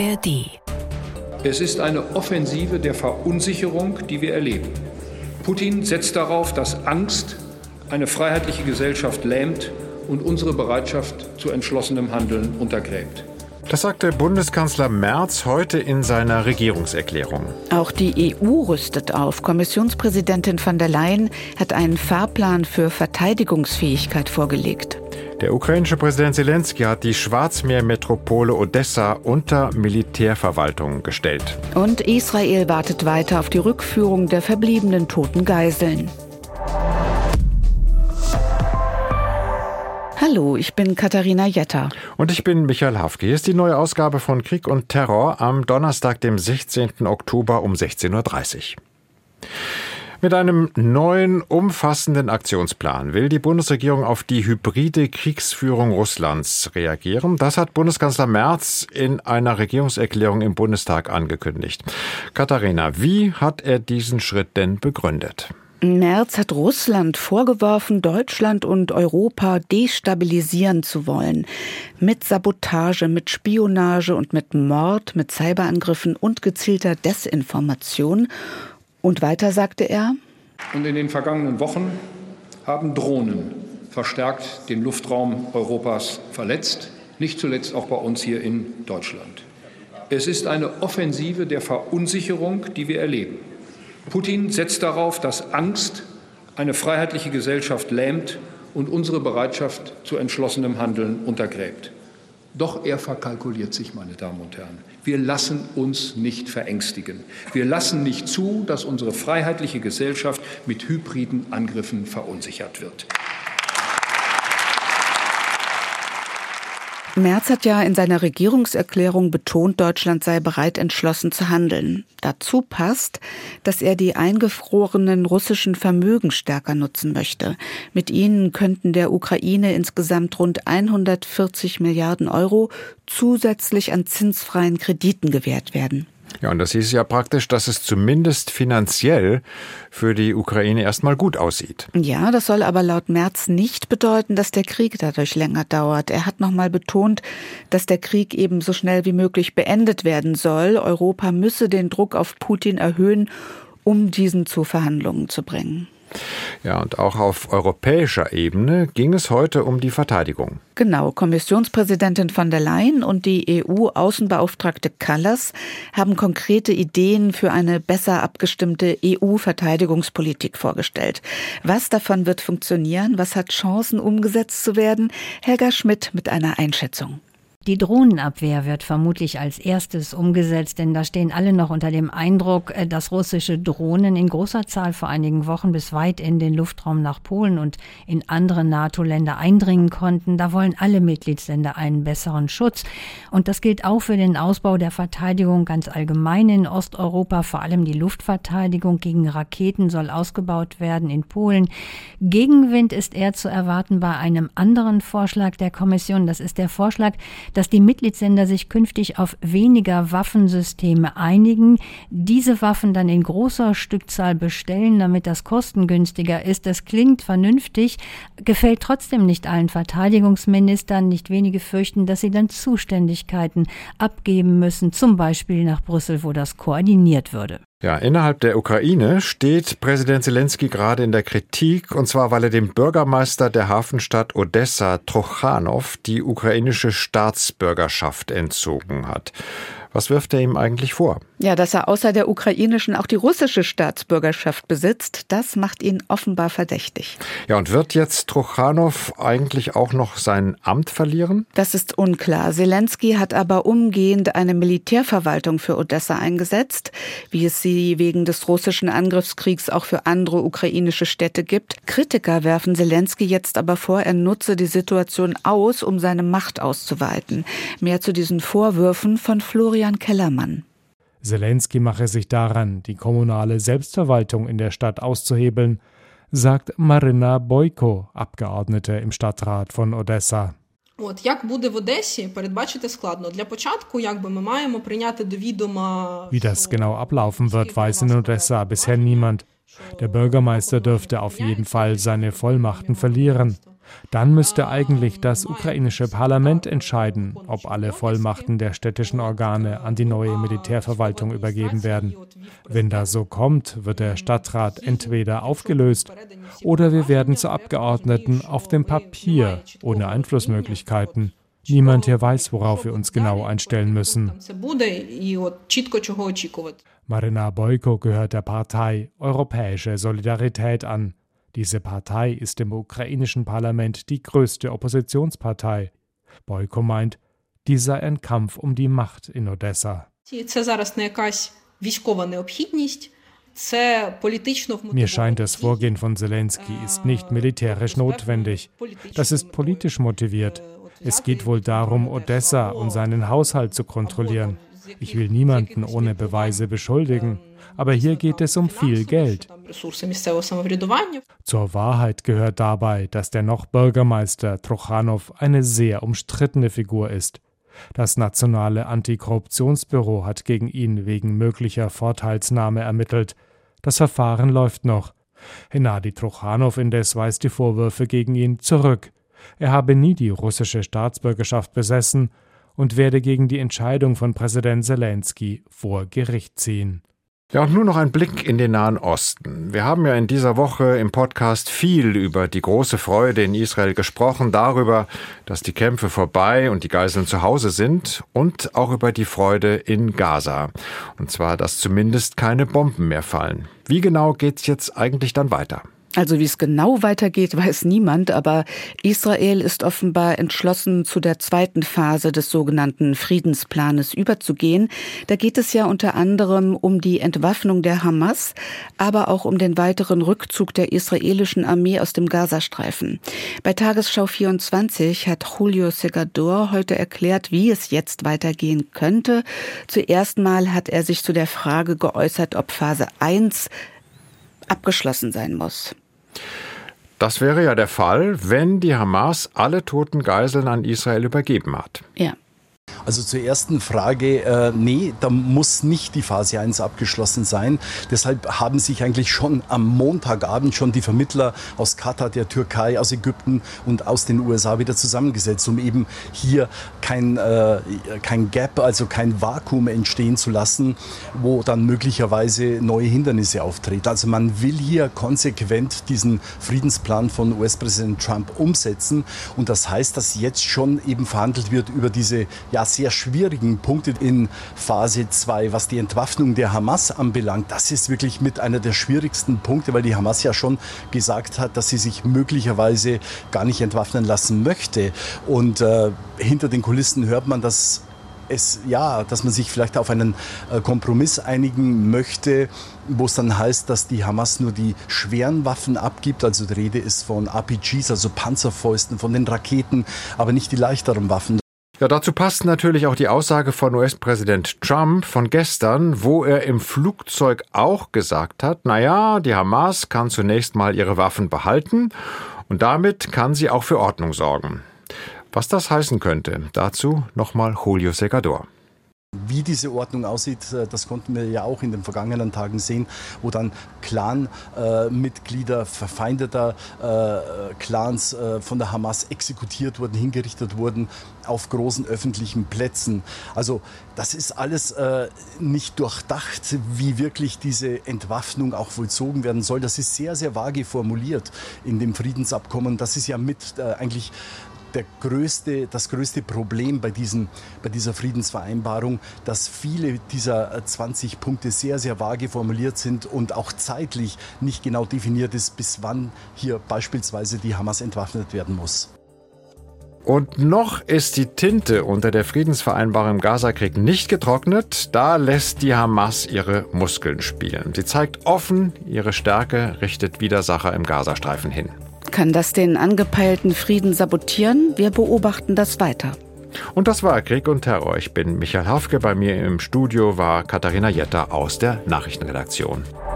ARD. Es ist eine Offensive der Verunsicherung, die wir erleben. Putin setzt darauf, dass Angst eine freiheitliche Gesellschaft lähmt und unsere Bereitschaft zu entschlossenem Handeln untergräbt. Das sagte Bundeskanzler Merz heute in seiner Regierungserklärung. Auch die EU rüstet auf. Kommissionspräsidentin von der Leyen hat einen Fahrplan für Verteidigungsfähigkeit vorgelegt. Der ukrainische Präsident Selenskyj hat die Schwarzmeermetropole Odessa unter Militärverwaltung gestellt. Und Israel wartet weiter auf die Rückführung der verbliebenen toten Geiseln. Hallo, ich bin Katharina Jetter. Und ich bin Michael Hafke. Hier ist die neue Ausgabe von Krieg und Terror am Donnerstag, dem 16. Oktober um 16.30 Uhr. Mit einem neuen, umfassenden Aktionsplan will die Bundesregierung auf die hybride Kriegsführung Russlands reagieren. Das hat Bundeskanzler Merz in einer Regierungserklärung im Bundestag angekündigt. Katharina, wie hat er diesen Schritt denn begründet? Merz hat Russland vorgeworfen, Deutschland und Europa destabilisieren zu wollen. Mit Sabotage, mit Spionage und mit Mord, mit Cyberangriffen und gezielter Desinformation. Und weiter sagte er: Und in den vergangenen Wochen haben Drohnen verstärkt den Luftraum Europas verletzt, nicht zuletzt auch bei uns hier in Deutschland. Es ist eine Offensive der Verunsicherung, die wir erleben. Putin setzt darauf, dass Angst eine freiheitliche Gesellschaft lähmt und unsere Bereitschaft zu entschlossenem Handeln untergräbt. Doch er verkalkuliert sich, meine Damen und Herren. Wir lassen uns nicht verängstigen. Wir lassen nicht zu, dass unsere freiheitliche Gesellschaft mit hybriden Angriffen verunsichert wird. Merz hat ja in seiner Regierungserklärung betont, Deutschland sei bereit, entschlossen zu handeln. Dazu passt, dass er die eingefrorenen russischen Vermögen stärker nutzen möchte. Mit ihnen könnten der Ukraine insgesamt rund 140 Milliarden Euro zusätzlich an zinsfreien Krediten gewährt werden. Ja, und das hieß ja praktisch, dass es zumindest finanziell für die Ukraine erstmal gut aussieht. Ja, das soll aber laut Merz nicht bedeuten, dass der Krieg dadurch länger dauert. Er hat nochmal betont, dass der Krieg eben so schnell wie möglich beendet werden soll. Europa müsse den Druck auf Putin erhöhen, um diesen zu Verhandlungen zu bringen. Ja, und auch auf europäischer Ebene ging es heute um die Verteidigung. Genau, Kommissionspräsidentin von der Leyen und die EU-Außenbeauftragte Kallas haben konkrete Ideen für eine besser abgestimmte EU-Verteidigungspolitik vorgestellt. Was davon wird funktionieren? Was hat Chancen, umgesetzt zu werden? Helga Schmidt mit einer Einschätzung. Die Drohnenabwehr wird vermutlich als erstes umgesetzt, denn da stehen alle noch unter dem Eindruck, dass russische Drohnen in großer Zahl vor einigen Wochen bis weit in den Luftraum nach Polen und in andere NATO-Länder eindringen konnten. Da wollen alle Mitgliedsländer einen besseren Schutz. Und das gilt auch für den Ausbau der Verteidigung ganz allgemein in Osteuropa. Vor allem die Luftverteidigung gegen Raketen soll ausgebaut werden in Polen. Gegenwind ist eher zu erwarten bei einem anderen Vorschlag der Kommission. Das ist der Vorschlag, dass die Mitgliedsländer sich künftig auf weniger Waffensysteme einigen, diese Waffen dann in großer Stückzahl bestellen, damit das kostengünstiger ist. Das klingt vernünftig, gefällt trotzdem nicht allen Verteidigungsministern. Nicht wenige fürchten, dass sie dann Zuständigkeiten abgeben müssen, zum Beispiel nach Brüssel, wo das koordiniert würde. Ja, innerhalb der Ukraine steht Präsident Selenskyj gerade in der Kritik, und zwar, weil er dem Bürgermeister der Hafenstadt Odessa, Trochanov, die ukrainische Staatsbürgerschaft entzogen hat. Was wirft er ihm eigentlich vor? Ja, dass er außer der ukrainischen auch die russische Staatsbürgerschaft besitzt, das macht ihn offenbar verdächtig. Ja, und wird jetzt Trochanov eigentlich auch noch sein Amt verlieren? Das ist unklar. Selenskyj hat aber umgehend eine Militärverwaltung für Odessa eingesetzt, wie es sie wegen des russischen Angriffskriegs auch für andere ukrainische Städte gibt. Kritiker werfen Selenskyj jetzt aber vor, er nutze die Situation aus, um seine Macht auszuweiten. Mehr zu diesen Vorwürfen von Florian Kellermann. Selenskyj mache sich daran, die kommunale Selbstverwaltung in der Stadt auszuhebeln, sagt Marina Boyko, Abgeordnete im Stadtrat von Odessa. Wie das genau ablaufen wird, weiß in Odessa bisher niemand. Der Bürgermeister dürfte auf jeden Fall seine Vollmachten verlieren. Dann müsste eigentlich das ukrainische Parlament entscheiden, ob alle Vollmachten der städtischen Organe an die neue Militärverwaltung übergeben werden. Wenn das so kommt, wird der Stadtrat entweder aufgelöst oder wir werden zu Abgeordneten auf dem Papier ohne Einflussmöglichkeiten. Niemand hier weiß, worauf wir uns genau einstellen müssen. Marina Boyko gehört der Partei Europäische Solidarität an. Diese Partei ist im ukrainischen Parlament die größte Oppositionspartei. Boyko meint, dies sei ein Kampf um die Macht in Odessa. Mir scheint, das Vorgehen von Zelensky ist nicht militärisch notwendig. Das ist politisch motiviert. Es geht wohl darum, Odessa und seinen Haushalt zu kontrollieren. Ich will niemanden ohne Beweise beschuldigen, aber hier geht es um viel Geld. Zur Wahrheit gehört dabei, dass der noch Bürgermeister Trochanov eine sehr umstrittene Figur ist. Das Nationale Antikorruptionsbüro hat gegen ihn wegen möglicher Vorteilsnahme ermittelt. Das Verfahren läuft noch. Hennadi Trochanov indes weist die Vorwürfe gegen ihn zurück. Er habe nie die russische Staatsbürgerschaft besessen und werde gegen die Entscheidung von Präsident Zelensky vor Gericht ziehen. Ja, und nun noch ein Blick in den Nahen Osten. Wir haben ja in dieser Woche im Podcast viel über die große Freude in Israel gesprochen, darüber, dass die Kämpfe vorbei und die Geiseln zu Hause sind und auch über die Freude in Gaza. Und zwar, dass zumindest keine Bomben mehr fallen. Wie genau geht's jetzt eigentlich dann weiter? Also wie es genau weitergeht, weiß niemand, aber Israel ist offenbar entschlossen, zu der zweiten Phase des sogenannten Friedensplanes überzugehen. Da geht es ja unter anderem um die Entwaffnung der Hamas, aber auch um den weiteren Rückzug der israelischen Armee aus dem Gazastreifen. Bei Tagesschau 24 hat Julio Segador heute erklärt, wie es jetzt weitergehen könnte. Zuerst mal hat er sich zu der Frage geäußert, ob Phase 1 abgeschlossen sein muss. Das wäre ja der Fall, wenn die Hamas alle toten Geiseln an Israel übergeben hat. Ja. Also zur ersten Frage, nee, da muss nicht die Phase 1 abgeschlossen sein. Deshalb haben sich eigentlich schon am Montagabend schon die Vermittler aus Katar, der Türkei, aus Ägypten und aus den USA wieder zusammengesetzt, um eben hier kein Gap, also kein Vakuum entstehen zu lassen, wo dann möglicherweise neue Hindernisse auftreten. Also man will hier konsequent diesen Friedensplan von US-Präsident Trump umsetzen. Und das heißt, dass jetzt schon eben verhandelt wird über diese sehr schwierigen Punkte in Phase 2, was die Entwaffnung der Hamas anbelangt. Das ist wirklich mit einer der schwierigsten Punkte, weil die Hamas ja schon gesagt hat, dass sie sich möglicherweise gar nicht entwaffnen lassen möchte. Und hinter den Kulissen hört man, dass man sich vielleicht auf einen Kompromiss einigen möchte, wo es dann heißt, dass die Hamas nur die schweren Waffen abgibt. Also die Rede ist von RPGs, also Panzerfäusten, von den Raketen, aber nicht die leichteren Waffen. Ja, dazu passt natürlich auch die Aussage von US-Präsident Trump von gestern, wo er im Flugzeug auch gesagt hat, die Hamas kann zunächst mal ihre Waffen behalten und damit kann sie auch für Ordnung sorgen. Was das heißen könnte, dazu nochmal Julio Segador. Wie diese Ordnung aussieht, das konnten wir ja auch in den vergangenen Tagen sehen, wo dann Clan-Mitglieder verfeindeter Clans von der Hamas exekutiert wurden, hingerichtet wurden auf großen öffentlichen Plätzen. Also das ist alles nicht durchdacht, wie wirklich diese Entwaffnung auch vollzogen werden soll. Das ist sehr, sehr vage formuliert in dem Friedensabkommen. Das ist ja mit eigentlich das größte Problem bei dieser Friedensvereinbarung, dass viele dieser 20 Punkte sehr, sehr vage formuliert sind und auch zeitlich nicht genau definiert ist, bis wann hier beispielsweise die Hamas entwaffnet werden muss. Und noch ist die Tinte unter der Friedensvereinbarung im Gazakrieg nicht getrocknet. Da lässt die Hamas ihre Muskeln spielen. Sie zeigt offen ihre Stärke, richtet Widersacher im Gazastreifen hin. Kann das den angepeilten Frieden sabotieren? Wir beobachten das weiter. Und das war Krieg und Terror. Ich bin Michael Hafke. Bei mir im Studio war Katharina Jetter aus der Nachrichtenredaktion.